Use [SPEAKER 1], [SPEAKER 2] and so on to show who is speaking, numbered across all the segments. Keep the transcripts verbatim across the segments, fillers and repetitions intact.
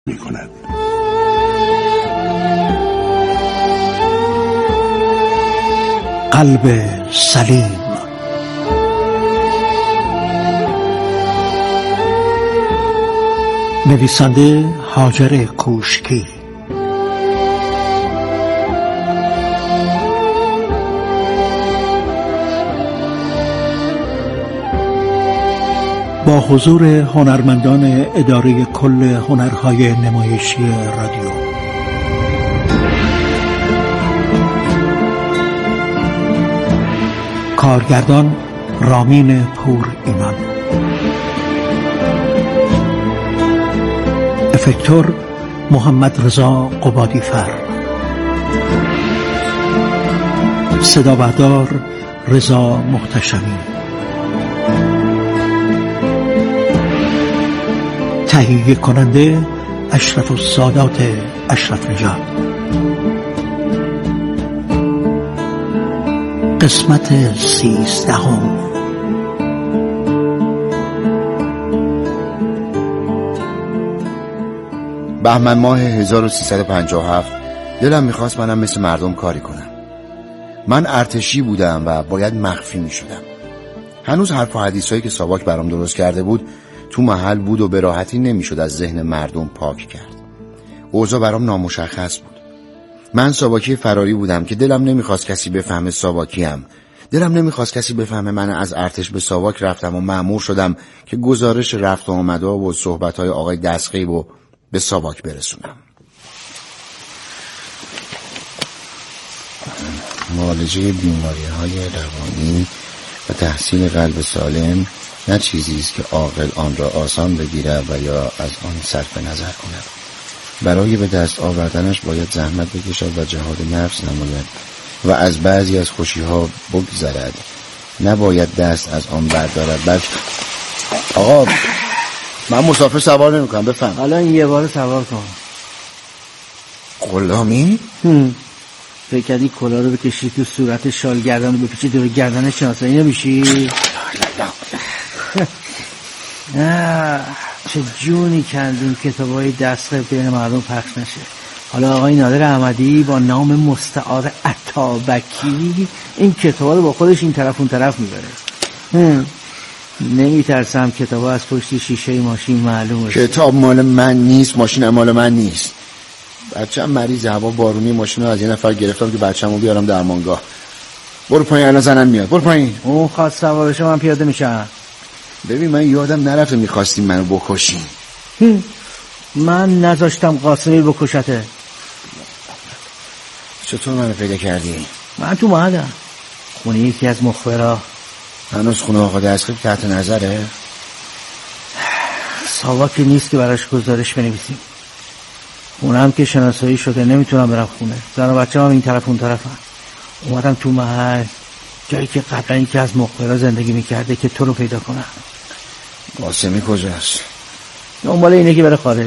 [SPEAKER 1] می کند.
[SPEAKER 2] قلب سلیم. نویسنده هاجر کوشکی. با حضور هنرمندان اداره کل هنرهای نمایشی رادیو. کارگردان رامین پور ایمان. افکتور محمد رضا قبادیفر. صدا بردار رضا محتشمی. تهیه کننده اشرف السادات اشرف نژاد. قسمت سیزدهم.
[SPEAKER 3] بهمن ماه هزار و سیصد و پنجاه و هفت دلم میخواست منم مثل مردم کاری کنم. من ارتشی بودم و باید مخفی میشدم. هنوز حرف و حدیثایی که ساواک برام درست کرده بود تو محل بود و به راحتی نمیشد از ذهن مردم پاک کرد. اوضاع برام نامشخص بود. من ساواکی فراری بودم که دلم نمیخواست کسی بفهمه ساواکیم. دلم نمیخواست کسی بفهمه من از ارتش به ساواک رفتم و مأمور شدم که گزارش رفت و آمدها و صحبتهای آقای دستقیب و به ساواک برسونم. معالجه بیماری‌های روانی و تحصیل قلب سالم نه چیزی است که عاقل آن را آسان بگیرد و یا از آن صرف نظر کند. برای به دست آوردنش باید زحمت بکشد و جهاد نفس نماید و از بعضی از خوشی‌ها بگذرد. نباید دست از آن بردارد. بلکه آقا من مسافر سوار نمی‌کنم، بفهم.
[SPEAKER 4] الان یه بار سوار کن.
[SPEAKER 3] غلامی؟
[SPEAKER 4] فکر کردی کلا رو بکشی تو صورت شال گردن رو بپیچی دور گردن شناسایی نمیشی؟ نه چه جونی کندیم کتابای دستقیب بین مردم پخش نشه. حالا آقای نادر احمدی با نام مستعار عطابکی این کتابا رو با خودش این طرف اون طرف میبره. نمیترسم کتابا از پشت شیشه ماشین معلوم بشه.
[SPEAKER 3] کتاب مال من نیست، ماشین مال من نیست. بچه‌م مریض، هوا بارونی، ماشین رو از یه نفر گرفتم که بچه‌مو بیارم درمانگاه. برو پایین، الان زنن میاد. برو پایین.
[SPEAKER 4] اون خواست سوار بشه، من پیاده میشم.
[SPEAKER 3] ببین من یادم نرفته میخواستیم منو بکشین.
[SPEAKER 4] من نذاشتم قاسمی بکشته.
[SPEAKER 3] چطور منو پیدا کردی؟
[SPEAKER 4] من تو محلم، خونه یکی از مخبرا.
[SPEAKER 3] هنوز خونه آقا دستقیب تحت نظره؟
[SPEAKER 4] ساواکی نیست که براش گزارش بنویسیم. اونم که شناسایی شده، نمیتونم برم خونه. زن و بچه هم این طرف اون طرف هم. اومدم تو محل، جایی که قبلا یکی از مخبرا زندگی میکرده که تو رو پیدا کنم.
[SPEAKER 3] قاسمی کجاست؟
[SPEAKER 4] دنبال اینه که بره خارج.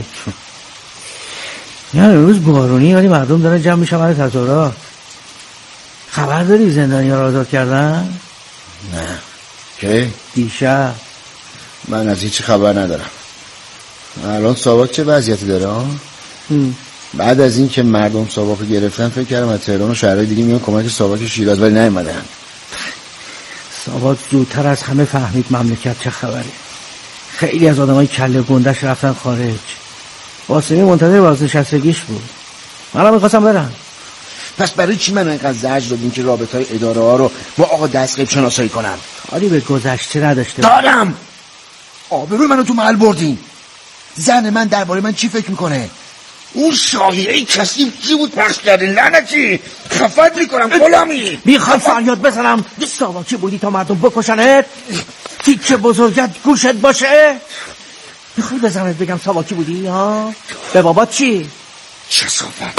[SPEAKER 4] یعنی روز بارونی ولی مردم دارن جمع میشن برای تظاهرات. خبر داری زندانی‌ها رو آزاد کردن؟
[SPEAKER 3] نه. کی؟
[SPEAKER 4] دیشب.
[SPEAKER 3] من از هیچ خبر ندارم. الان ساواک چه وضعیتی داره ها؟ بعد از این که مردم ساواک رو گرفتن فکر کردم از تهران و شهرهای دیگه میان کمک ساواک شیراز، ولی نیومدن.
[SPEAKER 4] ساواک زودتر از همه فهمید مملکت چه خبره. خیلی از آدمای کله گندش رفتن خارج. قاسمی منتظر بازنشستگیش بود. منم می‌خواستم برم.
[SPEAKER 3] پس برای چی من اینقدر زجر دادین که رابطه‌های اداره ها رو با آقا دستقیب شناسایی کنم؟
[SPEAKER 4] کاری به گذشته نداشته.
[SPEAKER 3] دارم. آبروی منو تو محل بردین. زن من درباره من چی فکر میکنه؟ اون شایعه کسی چی بود پخش کردین؟ لعنتی خفت میکنم غلامی.
[SPEAKER 4] میخوای فریاد بزنم ساواکی بودی تا مردم بکشنت؟ تیکه بزرگت گوشت باشه؟ میخوای بزنمت بگم ساواکی بودی ها؟ به بابات چی؟
[SPEAKER 3] چه صحبت؟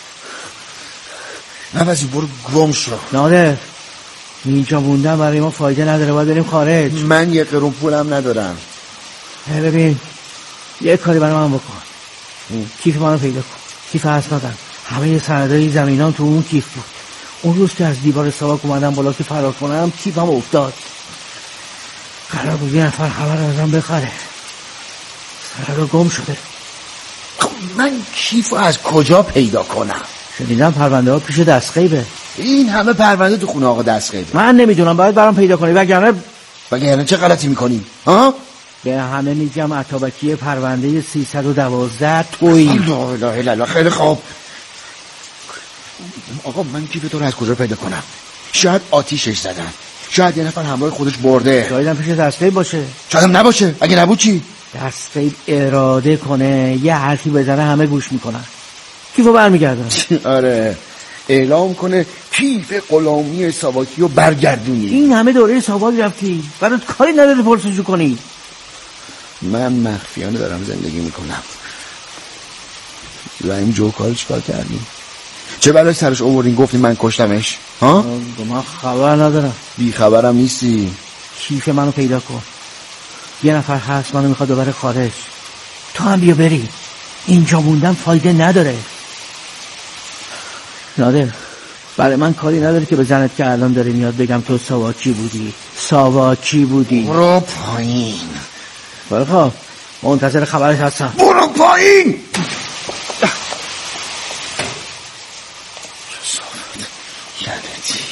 [SPEAKER 3] نوازی برو گم شو.
[SPEAKER 4] نادر اینجا موندن برای ما فایده نداره، باید بریم خارج.
[SPEAKER 3] من یه قرون پولم ندارم.
[SPEAKER 4] ببین یه کاری برای من بکن. کیف منو پیدا کن. کیف اسنادم، همه سندای زمینان تو اون کیف بود. اون روز که از دیوار ساواک اومدم بالا که فرار کنم کیفم افتاد. قرار بود یه نفر خبر ازم بخره. سر رو گم شده.
[SPEAKER 3] من کیفو از کجا پیدا کنم؟
[SPEAKER 4] شنیدم پرونده ها پیش دستغیبه.
[SPEAKER 3] این همه پرونده تو خونه آقا دستغیبه.
[SPEAKER 4] من نمیدونم، باید برام پیدا کنی وگرنه
[SPEAKER 3] وگرنه چه غلطی میکنی؟ ها؟
[SPEAKER 4] به همه میگم عطابکی پرونده سیصد و دوازده تویی.
[SPEAKER 3] لا اله الا الله. خیلی خوب آقا، من کیف تو رو از کجا پیدا کنم؟ شاید آتیشش زدن، شاید یه نفر همراه خودش برده،
[SPEAKER 4] شاید هم پیش دستغیب باشه،
[SPEAKER 3] شاید هم نباشه. اگه نبود چی؟
[SPEAKER 4] دستغیب اراده کنه یه حرفی بزنه همه گوش میکنن، کیفو برمیگردن.
[SPEAKER 3] آره، اعلام کنه کیف غلامی ساواکی رو برگردونی.
[SPEAKER 4] این همه دوره ساواک رفتی، برات کاری نداره پرسجو کنی؟
[SPEAKER 3] من مخفیانه دارم زندگی میکنم. و این جوکار چیکار کردی؟ چه بلای سرش آوردین گفتین من کشتمش؟ ها؟
[SPEAKER 4] من خبر ندارم.
[SPEAKER 3] بی خبرم نیستی.
[SPEAKER 4] کیف منو پیدا کن. یه نفر هست منو میخواد ببره خارج، تو هم بیا بری. اینجا موندن فایده نداره. نادر، برای من کاری نداره که به زنت که الان داره میاد بگم تو ساواکی بودی، ساواکی بودی.
[SPEAKER 3] برو پایین.
[SPEAKER 4] برو خواب، منتظر خبرش هستم.
[SPEAKER 3] برو پایین. یعنی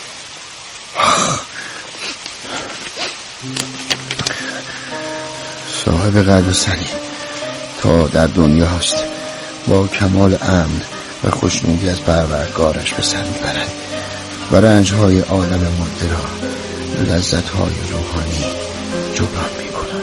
[SPEAKER 3] صاحب قد و سری تا در دنیا هست، با کمال امن و خوشنودی از پروردگارش به سر میبرد و رنجهای عالم مرده را لذتهای روحانی جبران میکند.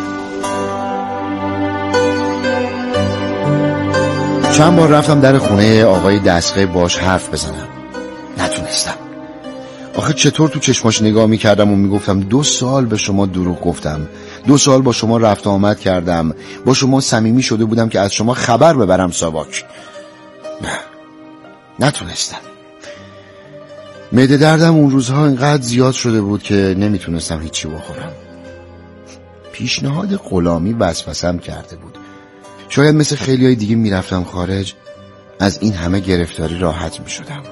[SPEAKER 3] چند بار رفتم در خونه آقای دستغیب باش حرف بزنم، نتونستم. آخه چطور تو چشماش نگاه میکردم و میگفتم دو سال به شما دروغ گفتم، دو سال با شما رفت آمد کردم، با شما صمیمی شده بودم که از شما خبر ببرم ساواک. نه، نتونستم. معده دردم اون روزها اینقدر زیاد شده بود که نمیتونستم هیچی بخورم. پیشنهاد غلامی وسوسه‌ام کرده بود. شاید مثل خیلی های دیگه میرفتم خارج، از این همه گرفتاری راحت میشدم.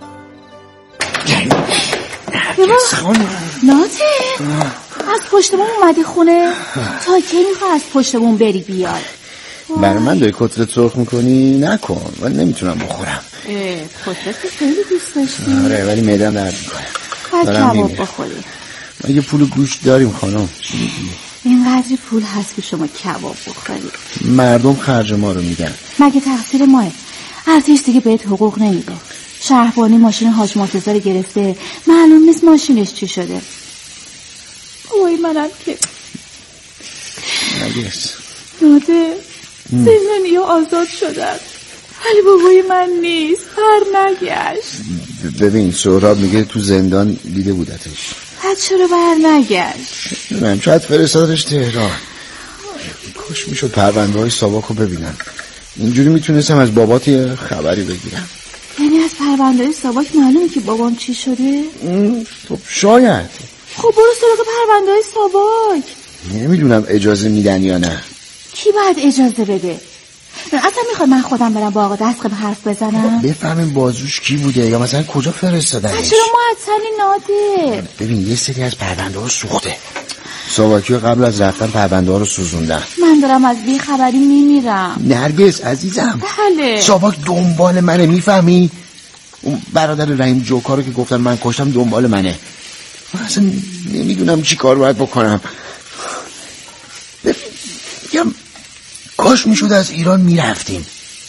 [SPEAKER 1] نادر، از پشت بوم اومدی خونه؟ تا کی میخوای از پشت بوم بری بیای؟
[SPEAKER 3] برای من داری کتلت سرخ میکنی؟ نکن، من نمیتونم بخورم.
[SPEAKER 1] کتلت خیلی دوست داشتی؟
[SPEAKER 3] آره، ولی معده‌ام درد میکنه.
[SPEAKER 1] باید کباب بخوری.
[SPEAKER 3] مگه پول گوشت داریم خانم؟
[SPEAKER 1] اینقدر پول هست که شما کباب بخوری؟
[SPEAKER 3] مردم خرج ما رو میدن.
[SPEAKER 1] مگه تقصیر ماه؟ ارتش دیگه بهت حقوق نمیده. شهربانی ماشین حاج مرتضی رو گرفته، معلوم نیست ماشینش چی شده. اوی منم که
[SPEAKER 3] نگیست
[SPEAKER 1] ناده زندانیا آزاد شدن، ولی بابای من نیست، پر نگشت.
[SPEAKER 3] ببین سهراب میگه تو زندان دیده بودتش.
[SPEAKER 1] حد چرا بر نگشت؟
[SPEAKER 3] من شاید فرستادش تهران. کاش میشد پرونده های ساواک رو ببینم، اینجوری میتونستم از بابات یه خبری بگیرم.
[SPEAKER 1] یعنی از پرونده های ساواک معلومه که بابام چی شده؟
[SPEAKER 3] خب شاید.
[SPEAKER 1] خب برو سراغ پرونده های ساواک.
[SPEAKER 3] نمیدونم اجازه میدن یا نه.
[SPEAKER 1] کی باید اجازه بده؟ اصلا میخوای من خودم برم با آقا دستغیب حرف بزنم؟
[SPEAKER 3] بفهمیم بازوش کی بوده یا مثلا کجا فرستادنش.
[SPEAKER 1] چرا معطلی نادر؟
[SPEAKER 3] ببین یه سری از پرونده ها سوخته، ساواکی قبل از رفتن پرونده ها رو سوزوندن.
[SPEAKER 1] من دارم از بی خبری میمیرم.
[SPEAKER 3] نرگس عزیزم،
[SPEAKER 1] بله
[SPEAKER 3] ساواک دنبال منه، میفهمی؟ اون برادر رحیم جوکارو که گفتن من کشتم دنبال منه. من اصلا نمیدونم چی کار باید بکنم. بگم کاش میشد از ایران میرفتیم.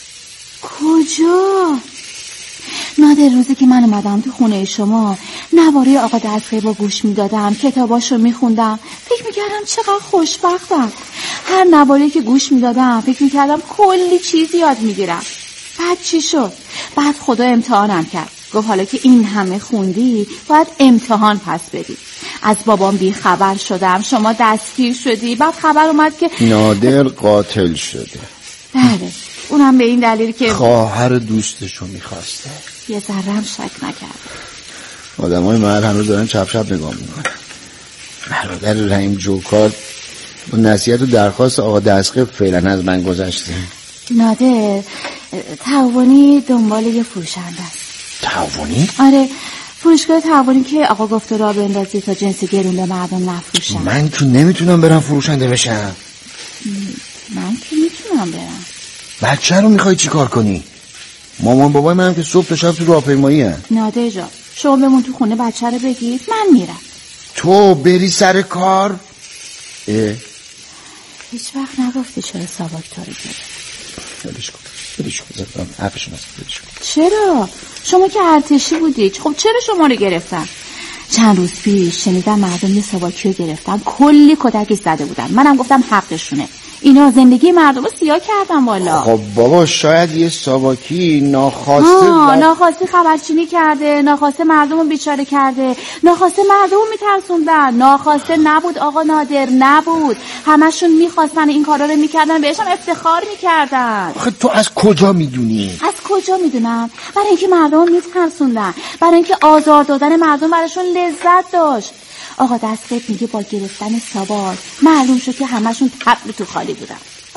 [SPEAKER 1] کجا؟ نادر روزی که من اومدم تو خونه شما نواره آقا دستغیب رو گوش میدادم، کتاباش رو میخوندم، فکر میکردم چقدر خوشبختم. هر نواری که گوش میدادم فکر میکردم کلی چیز یاد میگیرم. بعد چی شد؟ بعد خدا امتحانم کرد، گفت حالا که این همه خوندی باید امتحان پس بدی. از بابام بی خبر شدم، شما دستگیر شدی، بعد خبر اومد که
[SPEAKER 3] نادر قاتل شده.
[SPEAKER 1] بله، اونم به این دلیل که
[SPEAKER 3] خواهر دوستشو میخواسته.
[SPEAKER 1] یه ذرم شک نکرد.
[SPEAKER 3] آدم های محل هنوز دارن چپ چپ نگاه میکنن. برادر رحیم جوکار و نصیحت و درخواست آقا دستغیب فعلا از من گذشته.
[SPEAKER 1] نادر تعاونی دنبال یه فروشنده است.
[SPEAKER 3] تعاونی؟
[SPEAKER 1] آره، فروشگاه تعاونی که آقا گفته را بندازی تا جنس گرون به مردم نفروشن.
[SPEAKER 3] من که نمیتونم برم فروشنده بشم.
[SPEAKER 1] من که میتونم برم.
[SPEAKER 3] بچه رو میخوای چی کار کنی؟ مامان بابای منم که صبح تا شب تو راهپیمایی هستن.
[SPEAKER 1] نادر جان شما بمون تو خونه بچه رو بگیر، من میرم.
[SPEAKER 3] تو بری سر کار؟ اه؟
[SPEAKER 1] هیچ وقت نگفتی چرا ساواک تو رو گرفت؟
[SPEAKER 3] بلش کن بلش کن زدم حرفشون هست بلش کن.
[SPEAKER 1] چرا؟ شما که ارتشی بودی، خب چرا شما رو گرفتن؟ چند روز پیش شنیدم مردم یه ساواکی رو گرفتن، کلی کتک زده بودن. منم گفتم حقشونه، اینا زندگی مردم رو سیاه کردن والا.
[SPEAKER 3] خب بابا شاید یه ساواکی ناخواسته
[SPEAKER 1] ها ناخواسته خبرچینی کرده، ناخواسته مردم رو بیچاره کرده، ناخواسته مردم رو میترسوندن. ناخواسته نبود آقا نادر، نبود. همشون میخواستن این کارا رو میکردن، بهشم افتخار میکردن.
[SPEAKER 3] آخه تو از کجا میدونی؟
[SPEAKER 1] از کجا میدونم؟ برای اینکه مردم رو میترسوندن، برای اینکه آزار دادن مردم براشون لذت داشت. آقا دستقیب میگه با گرفتن ساواک معلوم شد که همشون تبل تو خالی بودن.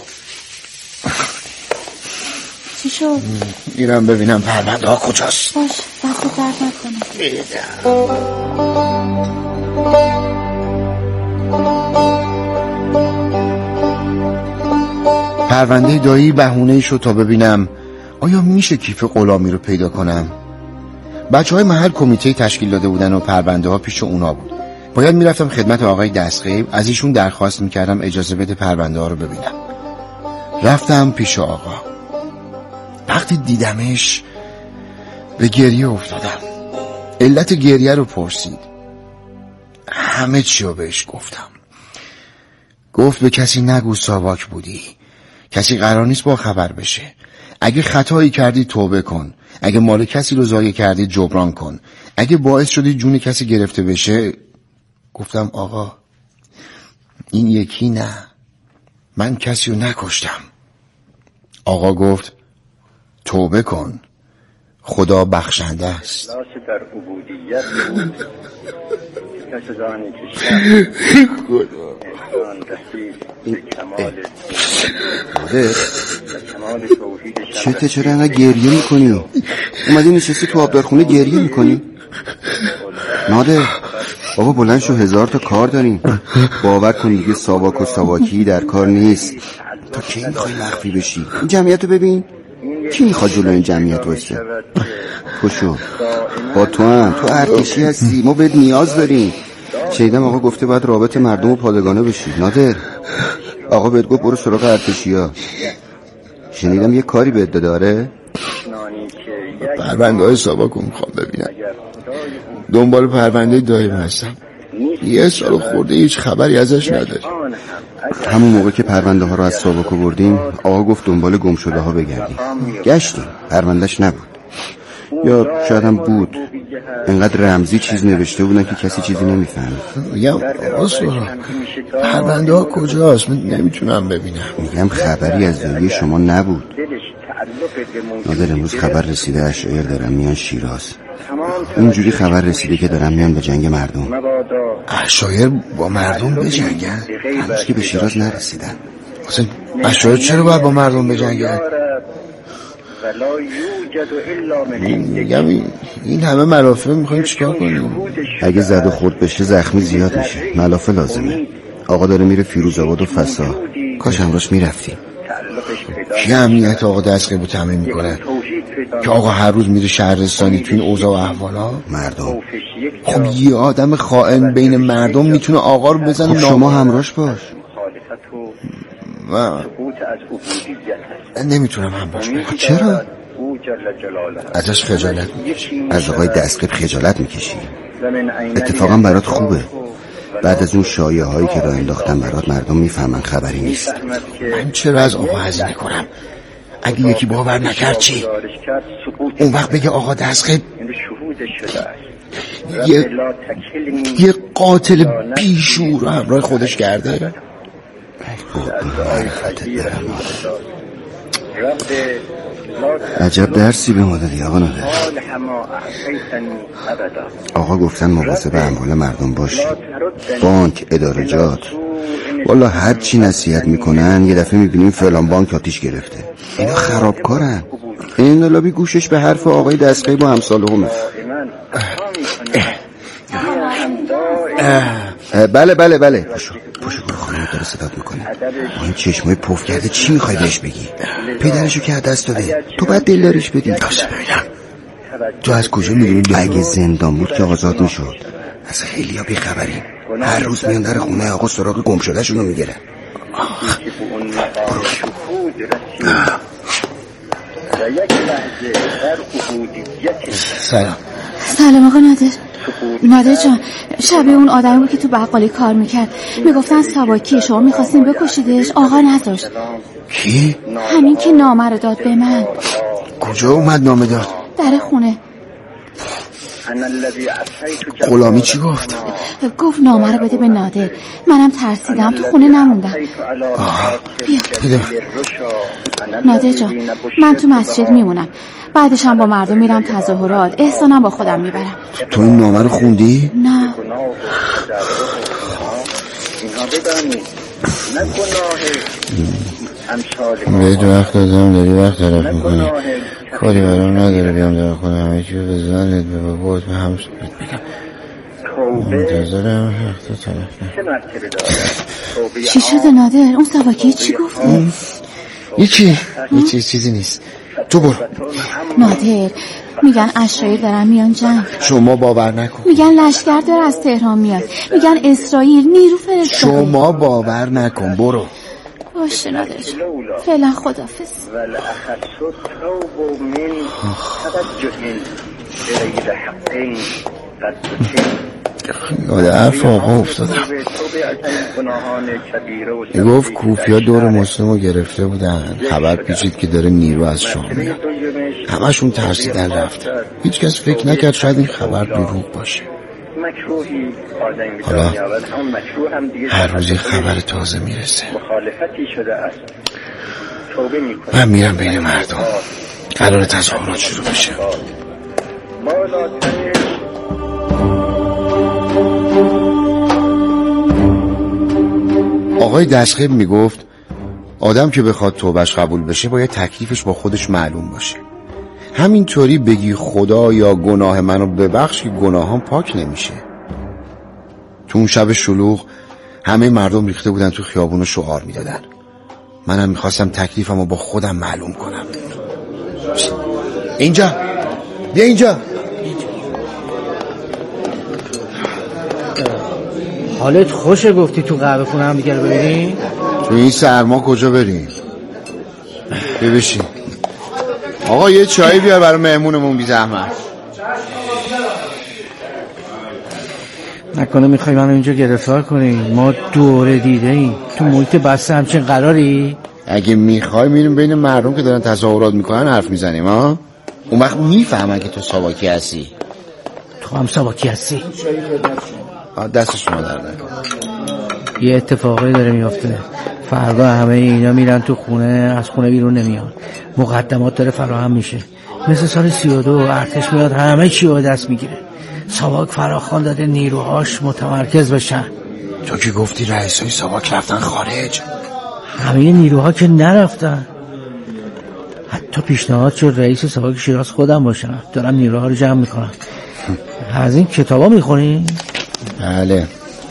[SPEAKER 1] چی شد؟
[SPEAKER 3] میرم ببینم پرونده ها کجاست.
[SPEAKER 1] باش دست درد نکنه.
[SPEAKER 3] پرونده دایی بهونه شد تا ببینم آیا میشه کیف غلامی رو پیدا کنم. بچه های محل کمیته تشکیل داده بودن و پرونده ها پیش اونا بود. باید میرفتم خدمت آقای دستقیب، از ایشون درخواست میکردم اجازه بده پرونده ها رو ببینم. رفتم پیش آقا. وقتی دیدمش به گریه افتادم. علت گریه رو پرسید. همه چی رو بهش گفتم. گفت به کسی نگو ساواک بودی، کسی قرار نیست با خبر بشه. اگه خطایی کردی توبه کن، اگه مال کسی رو ضایع کردی جبران کن، اگه باعث شدی جون کسی گرفته بشه. گفتم آقا این یکی نه، من کسی رو نکشتم. آقا گفت توبه کن، خدا بخشنده است.
[SPEAKER 5] در عبودیت بود کسانی که
[SPEAKER 6] چته چرا انقدر گریه میکنی؟ اومدی نشستی تو آبدارخونه گریه میکنی؟ نادر بابا بلند شو، هزار تا کار داریم. باور کن دیگه ساواک و ساواکی در کار نیست. تا کی میخوای مخفی بشی؟ این جمعیت رو ببین، کی میخواد جلو این جمعیت وایسه؟ خوشو با تو هم، تو ارتشی هستی، ما بهت نیاز داریم. شنیدم آقا گفته باید رابط مردم و پادگانه بشی. نادر آقا بهت گفت برو سراغ ارتشی ها. شنیدم یه کاری بهت داره.
[SPEAKER 3] پرونده های ساواک رو میخوام ببینم. دنبال پرونده دایم هستم. یه سال خورده هیچ خبری ازش نداری.
[SPEAKER 6] همون موقع که پرونده ها رو از ساواک بردیم آقا گفت دنبال گم شده ها بگردیم. گشتیم، پروندهش نبود، یا شاید هم بود. انقدر رمزی چیز نوشته بودن که کسی چیزی نمیفهمه.
[SPEAKER 3] میگم آقا سورا پرونده ها کجاست؟ من نمیتونم ببینم.
[SPEAKER 6] میگم خبری از دایی شما نبود. نادر امروز خبر رسیده اشایر دارن میان شیراز. اونجوری خبر رسیده که دارن میان به جنگ مردم.
[SPEAKER 3] اشایر با مردم به جنگن؟
[SPEAKER 6] هنوز که به شیراز نرسیدن.
[SPEAKER 3] اصلا اشایر چرا باید با مردم به جنگن؟ میگم این همه ملافه میخوایم چیکار کنیم؟
[SPEAKER 6] اگه زد و خورد بشه زخمی زیاد میشه، ملافه لازمه. آقا داره میره فیروزآباد و فسا، کاش همراش میرفتیم.
[SPEAKER 3] کی امنیت آقا دستقیب رو تامین میکنه که آقا هر روز میره شهرستانی تو این اوضاع و احوالا؟
[SPEAKER 6] مردم.
[SPEAKER 3] خب یه آدم خائن بین مردم میتونه آقا رو بزنه.
[SPEAKER 6] خب شما همراش باش.
[SPEAKER 3] من نمیتونم همراش باشم.
[SPEAKER 6] چرا؟
[SPEAKER 3] ازش خجالت میکشی.
[SPEAKER 6] از آقای دستقیب خجالت میکشی؟ اتفاقا برات خوبه. بعد از اون شایعه هایی که راه انداختن برات مردم میفهمن خبری نیست.
[SPEAKER 3] من چرا از آقا هزینه کنم؟ اگه یکی باور نکرد چی؟ اون وقت بگه آقا دستقیب یه, یه قاتل بیشور همراه خودش کرده.
[SPEAKER 6] عجب درسی به ما دادی آقا نادر. آقا گفتن مواظب اموال مردم باشی. بانک، ادارجات، والا هر چی نصیحت میکنن یه دفعه میبینیم فلان بانک آتیش گرفته. اینا خرابکارن. این انقلابی گوشش به حرف آقای دستقیب و همساله همه. بله بله بله پشو پشو برو خانه داره داره صدات میکنه. با این چشمای پف کرده چی میخوای بهش بگی؟ پدرشو که دست داده، تو باید دلداریش بدی.
[SPEAKER 3] باشه ببینم
[SPEAKER 6] تو از کجا میدونی؟ اگه زندان بود که آزاد میشد. از خیلی ها بیخبری، هر روز میان در خونه آقا سراغ گم شده شونو میگیرن.
[SPEAKER 3] سلام.
[SPEAKER 1] سلام آقا نادر. نادر جان، شبیه اون آدمی بود که تو بقالی کار میکرد. میگفتن ساواکی، شما میخواستین بکشیدش، آقا نذاشت.
[SPEAKER 3] کی؟
[SPEAKER 1] همین که نامه رو داد به من.
[SPEAKER 3] کجا اومد نامه داد؟
[SPEAKER 1] در خونه.
[SPEAKER 3] غلامی چی گفت؟
[SPEAKER 1] گفت نامه رو بده به نادر. منم ترسیدم، تو خونه نموندم. بیا
[SPEAKER 3] بده.
[SPEAKER 1] نادر جان، من تو مسجد میمونم، بعدش هم با مردم میرم تظاهرات، احسانم با خودم میبرم.
[SPEAKER 3] تو این نامه رو خوندی؟
[SPEAKER 1] نه.
[SPEAKER 3] بهت وقت دادم، داری وقت طرف میکنی، کاری برام نداره بیام در خونه، همه چی به زنت به بابات به هم صورت بگم. منتظرم وقت طرف نکنی.
[SPEAKER 1] چی شده نادر؟ اون سواکی چی گفت؟
[SPEAKER 3] یکی یکی چیزی نیست، تو برو.
[SPEAKER 1] نادر، میگن اشرایل دارن میان جنگ.
[SPEAKER 3] شما باور نکن.
[SPEAKER 1] میگن لشکر داره از تهران میاد. میگن اسرائیل نیرو فرستاده.
[SPEAKER 3] شما باور نکن، برو.
[SPEAKER 1] باشه نادر، فعلا خدافظ.
[SPEAKER 3] یاد حرف آقا افتادم. گفت کوفیا دور مسلم رو گرفته بودن، خبر پیچید که داره نیرو از شام میاد. همشون ترسیدن رفتن. هیچ کس فکر نکرد شاید این خبر دروغ باشه. حالا هر روزی خبر تازه میرسه. من میرم بین مردم، قرار تظاهرات شروع بشه. آقای دستخیل میگفت آدم که بخواد توبهش قبول بشه باید تکلیفش با خودش معلوم باشه. همینطوری بگی خدا یا گناه منو ببخش که گناهام پاک نمیشه. تو اون شب شلوغ همه مردم ریخته بودن تو خیابون و شعار میدادن. منم میخواستم تکلیفمو با خودم معلوم کنم. اینجا بیا اینجا.
[SPEAKER 4] حالت خوشه گفتی تو قهوه خونه هم دیگه رو ببینی؟
[SPEAKER 3] تو این سرما کجا بریم؟ ببشین. آقا یه چایی بیار برای مهمونمون بی زحمت.
[SPEAKER 4] نکنه میخوای منو اینجا گرفتار کنی؟ ما دوره دیده ایم تو محیط بسته همچین قراری؟
[SPEAKER 3] اگه میخوای میریم بین مردم که دارن تظاهرات میکنن حرف میزنیم ها؟ اون وقت میفهمن که تو ساواکی هستی.
[SPEAKER 4] تو هم ساواکی هستی؟
[SPEAKER 3] دست شما در نکن.
[SPEAKER 4] یه اتفاقی داره میفته. فردا همه اینا میرن تو خونه، از خونه بیرون نمیان. مقدمات داره فراهم میشه، مثل سال سی و دو ارتش میاد همه چی رو دست میگیره. ساواک فراخوان داده نیروهاش متمرکز بشن.
[SPEAKER 3] تو که گفتی رئیسای ساواک رفتن خارج.
[SPEAKER 4] همه نیروها که نرفتن. حتی پیشنهاد شد رئیس ساواک شیراز خودم باشم. دارم نیروها رو جمع میکنم. از این کتابا میخونی؟
[SPEAKER 3] بله.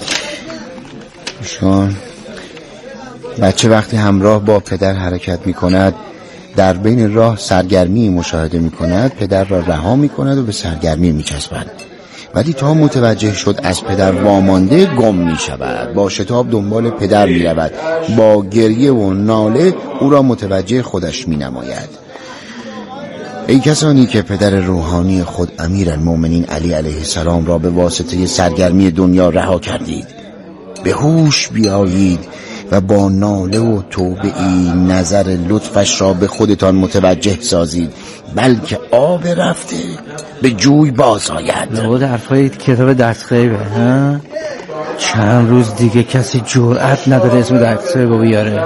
[SPEAKER 3] شون بچه وقتی همراه با پدر حرکت میکند در بین راه سرگرمی مشاهده میکند، پدر را رها میکند و به سرگرمی میچسبد. ولی تا متوجه شد از پدر وامانده گم میشود، با شتاب دنبال پدر میرود، با گریه و ناله او را متوجه خودش مینماید. ای کسانی که پدر روحانی خود امیرالمومنین علی علیه السلام را به واسطه سرگرمی دنیا رها کردید، به هوش بیایید و با ناله و توبه ای نظر لطفش را به خودتان متوجه سازید، بلکه آب رفته به جوی باز آید.
[SPEAKER 4] نبود حرفای کتاب دستخیبه ها؟ چند روز دیگه کسی جرأت نداره اسم دستخیبه بیاره.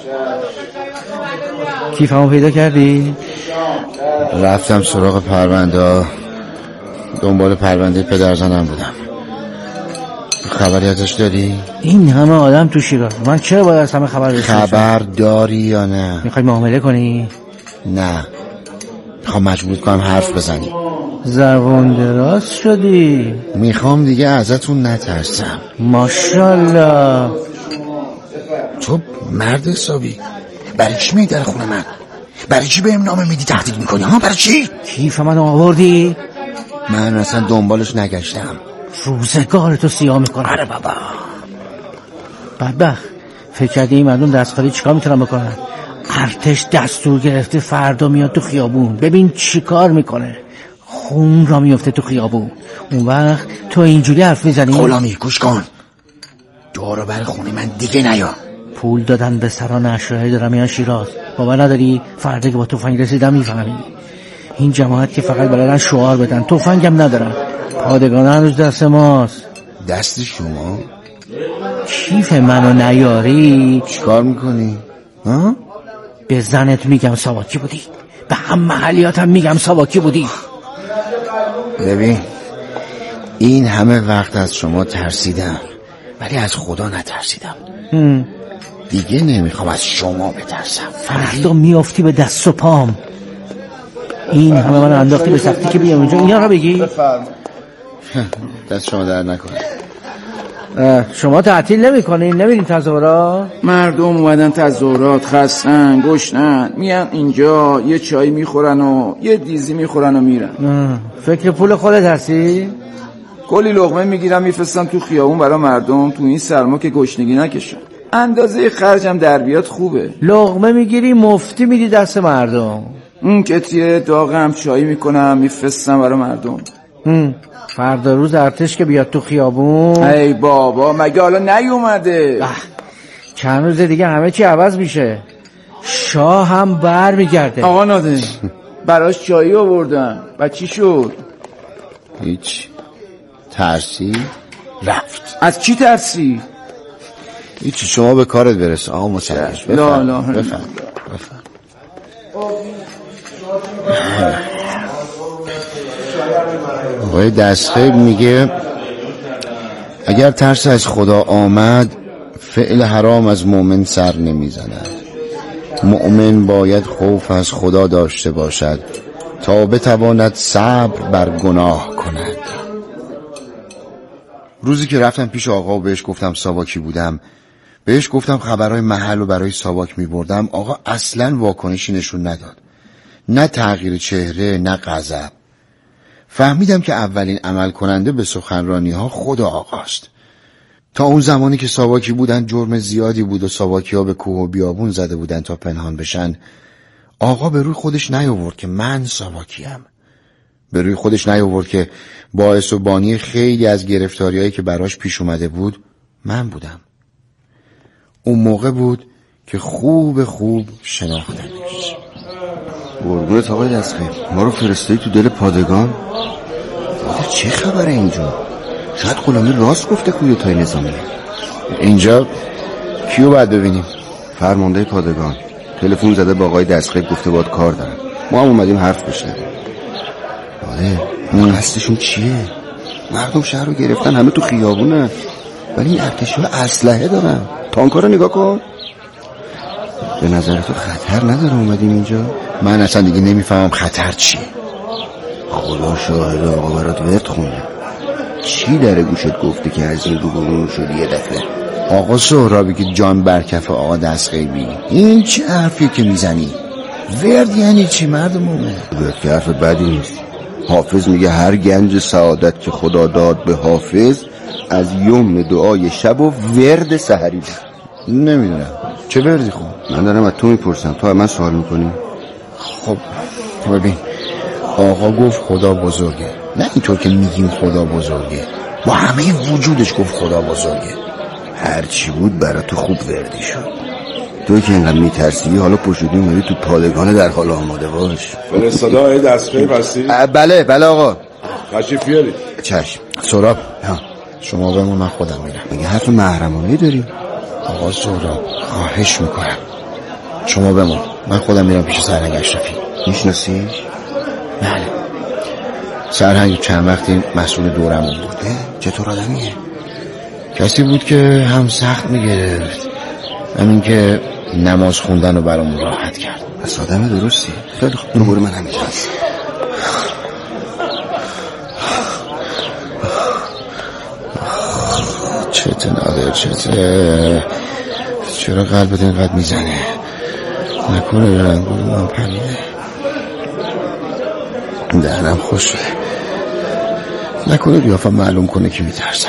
[SPEAKER 4] کیفمو پیدا کردی؟
[SPEAKER 3] رفتم سراغ پرونده، دنبال پرونده پدرزنم بودم. خبری ازش داری؟
[SPEAKER 4] این همه آدم تو شیراز، من چرا باید از همه خبر داشته باشم؟
[SPEAKER 3] خبر داری یا نه؟
[SPEAKER 4] میخوای معامله کنی؟
[SPEAKER 3] نه، میخوام مجبور کنم حرف بزنی.
[SPEAKER 4] زبون دراز شدی.
[SPEAKER 3] میخوام دیگه ازتون نترسم.
[SPEAKER 4] ماشاءالله.
[SPEAKER 3] تو مرد حسابی برای چی میای در خونه من؟ برای چی بهم نامه میدی تهدید میکنی ها؟ برای چی؟
[SPEAKER 4] کیف من آوردی؟
[SPEAKER 3] من اصلا دنبالش نگشتم.
[SPEAKER 4] روزگارتو سیاه میکنم.
[SPEAKER 3] آره بابا.
[SPEAKER 4] بدبخت فکر کردی این مردم دستخالی چیکار میتونن بکنن؟ ارتش دستور گرفته فردا میاد تو خیابون، ببین چی کار میکنه. خون را میفته تو خیابون. اون وقت تو اینجوری حرف میزنی؟
[SPEAKER 3] غلامی گوش کن، دورو بر خونه من دیگه نیا.
[SPEAKER 4] پول دادن به سران اشراری دارم میان شیراز، باور نداری؟ فردا که با تفنگ رسیدم میفهمی. این جماعت که فقط بلدن شعار بدن، تفنگم ندارن. پادگان هنوز دست ماست.
[SPEAKER 3] دست شما؟
[SPEAKER 4] کیف منو نیاری
[SPEAKER 3] چیکار میکنی؟ ها؟
[SPEAKER 4] به زنت میگم ساواکی بودی، به هم محلیاتم میگم ساواکی بودی.
[SPEAKER 3] ببین این همه وقت از شما ترسیدم ولی از خدا نترسیدم. هم. دیگه نمیخوام از شما بترسم.
[SPEAKER 4] فردا میافتی به دست و پام. این همه من انداختی به سختی که بیام اینجا اینا را بگی؟
[SPEAKER 3] دست شما در نکنه.
[SPEAKER 4] شما تعطیل نمی کنین؟ نمیرین تظاهرات؟
[SPEAKER 7] مردم اومدن تظاهرات، خستن گشنن، میان اینجا یه چای میخورن و یه دیزی میخورن و میرن.
[SPEAKER 4] فکر پول خودت هستی؟
[SPEAKER 7] کلی لقمه میگیرم میفرستم تو خیابون برای مردم، تو این سرما که گشنگی نکشن. اندازه خرجم در بیاد خوبه.
[SPEAKER 4] لقمه میگیری مفتی میدی دست مردم.
[SPEAKER 7] اون کتیه داغم چای میکنم میفرستم برای مردم.
[SPEAKER 4] هم. فردا روز ارتش که بیاد تو خیابون.
[SPEAKER 7] ای بابا مگه حالا نیومده؟
[SPEAKER 4] چند روز دیگه همه چی عوض میشه. شاه هم بر میگرده.
[SPEAKER 7] آقا نادر براش چایی آوردم و چی شد؟
[SPEAKER 3] هیچ. ترسی؟ رفت.
[SPEAKER 7] از چی ترسی؟
[SPEAKER 3] هیچی، شما به کارت برس. آقا مسلمش
[SPEAKER 7] لا لا
[SPEAKER 3] بفهم بفهم. آقای دستخیل میگه اگر ترس از خدا آمد فعل حرام از مؤمن سر نمیزند. مؤمن باید خوف از خدا داشته باشد تا بتواند صبر بر گناه کند. روزی که رفتم پیش آقا و بهش گفتم ساواکی بودم، بهش گفتم خبرهای محل رو برای ساواک می بردم، آقا اصلا واکنشی نشون نداد. نه تغییر چهره نه غضب. فهمیدم که اولین عمل کننده به سخنرانی ها خود آقاست. تا اون زمانی که ساواکی بودن جرم زیادی بود و ساواکی ها به کوه و بیابون زده بودن تا پنهان بشن. آقا به روی خودش نیاورد که من ساواکیم. به روی خودش نیاورد که باعث و بانی خیلی از گرفتاریایی که براش پیش اومده بود من بودم. اون موقع بود که خوب خوب شناختنش.
[SPEAKER 6] قربونت آقای دستخیل، ما رو فرستایی تو دل پادگان؟ چه خبره اینجا؟ شاید غلامی راست گفته کودتای نظامی.
[SPEAKER 3] اینجا کیو باید ببینیم؟
[SPEAKER 6] فرمانده پادگان تلفن زده با آقای دستخیل، گفته باید کار دارن. ما هم اومدیم حرف بشنویم. آره قصدشون چیه؟ مردم شهر رو گرفتن، همه تو خیابونه، ولی این ارتشی ها اسلحه دارن. تانکا رو نگاه کن. به نظر تو خطر نداره اومدیم اینجا؟
[SPEAKER 3] من اصلا دیگه نمیفهمم خطر چیه.
[SPEAKER 6] خدا شاهد آقا برات ورد خونده. چی در گوشت گفته که از این رو برون شدی یه دفعه؟
[SPEAKER 3] آقا سهرابی که جان برکف آقا دستخیلی، این چه حرفی که میزنی؟ ورد یعنی چی مرد مومن؟
[SPEAKER 6] ورد که حرف بدی نیست. حافظ میگه هر گنج سعادت که خدا داد به حافظ از یوم دعای شب و ورد سحری بود.
[SPEAKER 3] نمیدونم چه وردی خون؟
[SPEAKER 6] من دارم از تو میپرسم، تو از من سوال میکنی؟
[SPEAKER 3] خب ببین، آقا گفت خدا بزرگه، نه اینطور که میگیم خدا بزرگه، با همه وجودش گفت خدا بزرگه.
[SPEAKER 6] هر چی بود برای تو خوب وردی شد. تو که اینقدر میترسی حالا پشودی اومدی تو پادگان در حال آماده باش.
[SPEAKER 8] فرستاده های دستخیل هستی؟
[SPEAKER 6] بله بله آقا.
[SPEAKER 8] تشریف بیارید.
[SPEAKER 6] چشم.
[SPEAKER 3] سهراب شما بمون، من خودم میرم.
[SPEAKER 6] مگه حرف محرمانه داری؟
[SPEAKER 3] آقا سهراب خواهش میکنم شما بمون، من خودم میرم پیش سرهنگ اشرفی.
[SPEAKER 6] میشناسیش؟
[SPEAKER 3] بله، سرهنگ چند وقتی مسئول دورمون بود.
[SPEAKER 6] چطور آدمیه؟
[SPEAKER 3] کسی بود که هم سخت میگرفت، همین که نماز خوندن رو برامون راحت کرد.
[SPEAKER 6] پس آدم درستی. خیلی خوب، تو برو، من همینجا هستم.
[SPEAKER 3] چته نادر چته چرا قلبت اینقدر میزنه؟ نکنه رنگول من پریده، دهنم خوش شده، نکنه قیافم معلوم کنه که میترسم.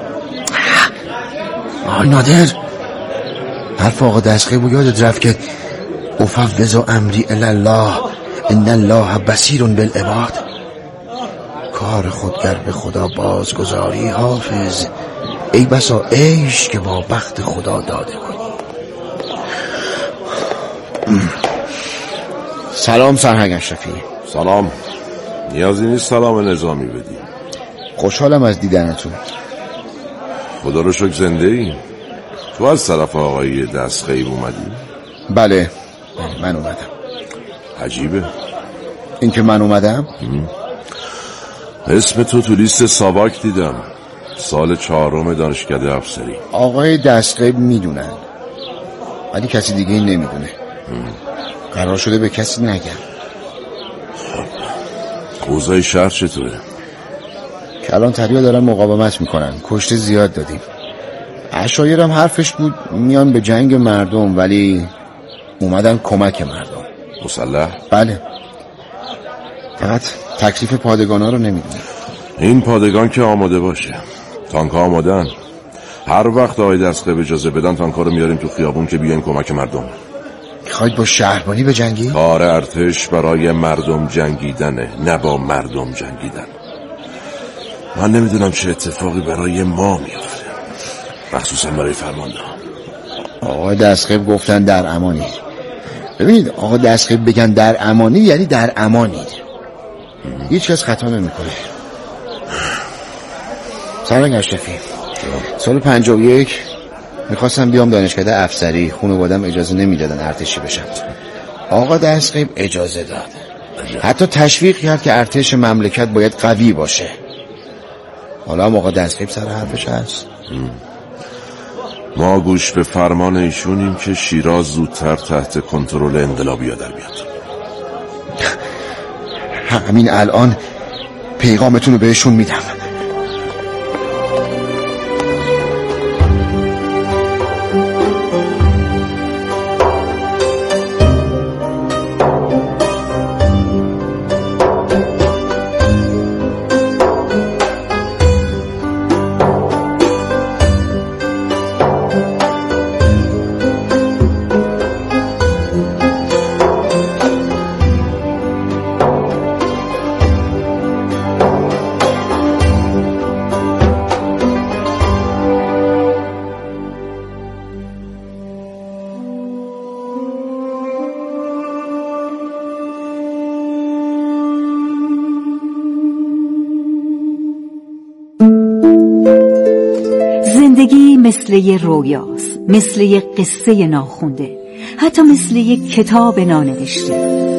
[SPEAKER 3] آه نادر، حرف آقا دستقیب یادت رفت که افوض امری الی الله ان الله بصیر بالعباد. کار خودگر به خدا بازگذاری حافظ، ای بسا عیش که با بخت خدا داده کنی. سلام سرهنگ اشرفی.
[SPEAKER 8] سلام. نیازی نیست سلام نظامی بدی.
[SPEAKER 3] خوشحالم از دیدنتون.
[SPEAKER 8] خدا رو شکر زنده ای. تو از طرف آقای دستقیب اومدی؟
[SPEAKER 3] بله من اومدم.
[SPEAKER 8] عجیبه
[SPEAKER 3] این که من اومدم؟
[SPEAKER 8] اسم تو تو لیست ساواک دیدم، سال چهارم دانشکده افسری.
[SPEAKER 3] آقای دستقیب میدونن ولی کسی دیگه این نمیدونه. قرار شده به کسی نگم.
[SPEAKER 8] اوضاع شهر چطوره؟
[SPEAKER 3] کلانتری‌ها دارن مقاومت میکنن، کشته زیاد دادیم. عشایرم حرفش بود میان به جنگ مردم، ولی اومدن کمک مردم.
[SPEAKER 8] مسلح؟
[SPEAKER 3] بله، فقط تکلیف پادگانا رو نمیدونم.
[SPEAKER 8] این پادگان که آماده باشه، تانک‌ها آمادن. هر وقت آقای دستقیب اجازه بدن تانک‌ها رو میاریم تو خیابون که بیاین کمک مردم.
[SPEAKER 3] میخواید با شهربانی به جنگی؟
[SPEAKER 8] کار ارتش برای مردم جنگیدنه، نه با مردم جنگیدن. من نمیدونم چه اتفاقی برای ما میفته، مخصوصا برای فرمانده.
[SPEAKER 3] آقای دستقیب گفتن در امانی. ببینید آقا دستقیب بگن در امانی یعنی در امانید، هیچ کس خطا نمیکنه. سرهنگ اشرفی، سال پنجاه و یک میخواستم بیام دانشکده افسری، خانواده‌ام اجازه نمیدادن ارتشی بشم. آقا دستقیب اجازه داد، حتی تشویق کرد که ارتش مملکت باید قوی باشه. حالا هم آقا دستقیب سر حرفش هست.
[SPEAKER 8] ما گوش به فرمان ایشونیم که شیراز زودتر تحت کنترل انقلابی‌ها در بیاد.
[SPEAKER 3] همین الان پیغامتون رو بهشون میدم.
[SPEAKER 9] زندگی مثل یه رویاست، مثل یه قصه ناخونده، حتی مثل یه کتاب نانوشته.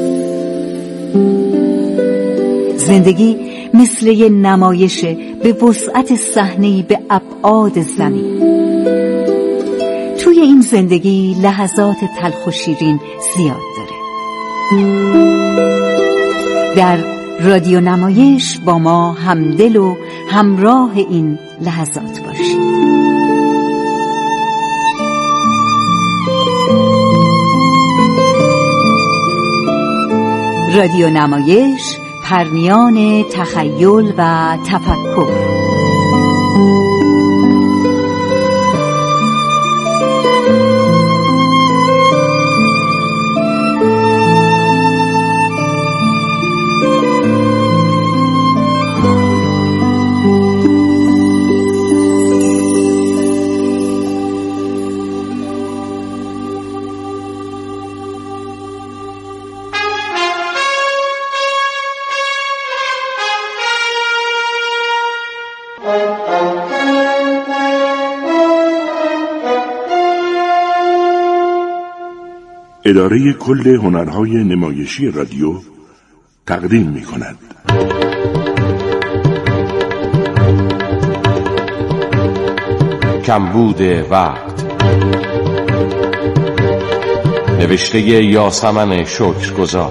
[SPEAKER 9] زندگی مثل یه نمایشه به وسعت صحنه‌ای به ابعاد زمین. توی این زندگی لحظات تلخ و شیرین زیاد داره. در رادیو نمایش با ما همدل و همراه این لحظات باشید. رادیو نمایش، پرمیان تخیل و تفکر.
[SPEAKER 2] اداره کل هنرهای نمایشی رادیو تقدیم می کند.
[SPEAKER 10] کمبود وقت، نوشته یاسمن شکرگزار.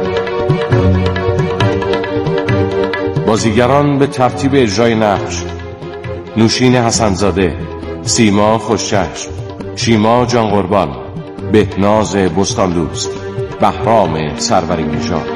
[SPEAKER 10] بازیگران به ترتیب اجرای نقش: نوشین حسنزاده، سیما خوشچشم، شیما جان قربان، بهناز بستان دوست، بهرام سروری نژاد.